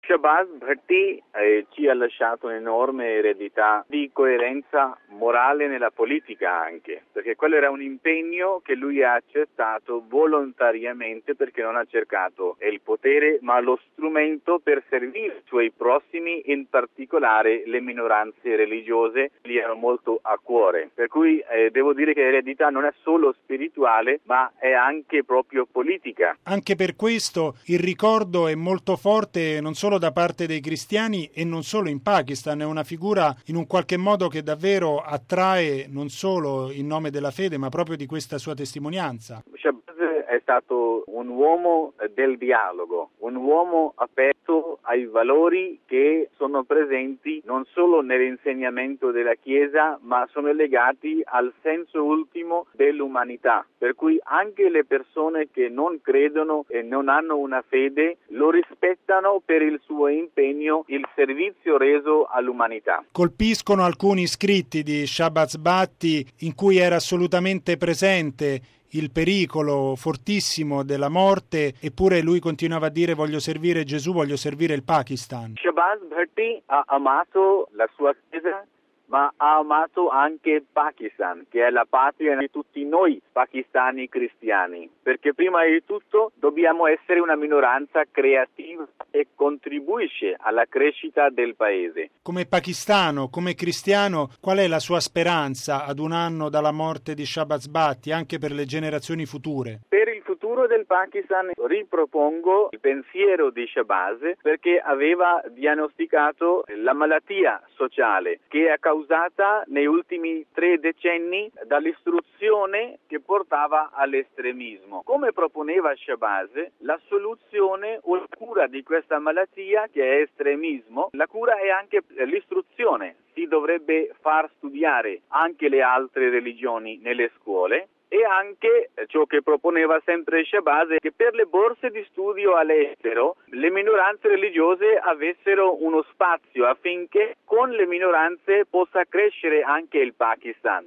Shahbaz Bhatti ci ha lasciato un'enorme eredità di coerenza morale nella politica anche, perché quello era un impegno che lui ha accettato volontariamente perché non ha cercato il potere ma lo strumento per servire i suoi prossimi, in particolare le minoranze religiose, gli erano molto a cuore. Per cui devo dire che l'eredità non è solo spirituale ma è anche proprio politica. Anche per questo il ricordo è molto forte non solo da parte dei cristiani e non solo in Pakistan, è una figura in un qualche modo che davvero attrae non solo in nome della fede ma proprio di questa sua testimonianza. Shahbaz è stato un uomo del dialogo, un uomo aperto ai valori che sono presenti non solo nell'insegnamento della Chiesa ma sono legati al senso ultimo dell'umanità, per cui anche le persone che non credono e non hanno una fede lo rispettano per il suo impegno, il servizio reso all'umanità. Colpiscono alcuni scritti di Shahbaz Bhatti in cui era assolutamente presente il pericolo fortissimo della morte, eppure lui continuava a dire: voglio servire Gesù, voglio servire il Pakistan. Shahbaz Bhatti ha amato la sua chiesa, ma ha amato anche Pakistan, che è la patria di tutti noi pakistani cristiani, perché prima di tutto dobbiamo essere una minoranza creativa e contribuisce alla crescita del paese. Come pakistano, come cristiano, qual è la sua speranza ad un anno dalla morte di Shahbaz Bhatti, anche per le generazioni future? Per il futuro del Pakistan ripropongo il pensiero di Shahbaz, perché aveva diagnosticato la malattia sociale che è causata negli ultimi 3 decenni dall'istruzione che portava all'estremismo. Come proponeva Shahbaz, la soluzione o la cura di questa malattia, che è estremismo, la cura è anche l'istruzione. Si dovrebbe far studiare anche le altre religioni nelle scuole. E anche ciò che proponeva sempre Shahbaz, che per le borse di studio all'estero le minoranze religiose avessero uno spazio affinché con le minoranze possa crescere anche il Pakistan.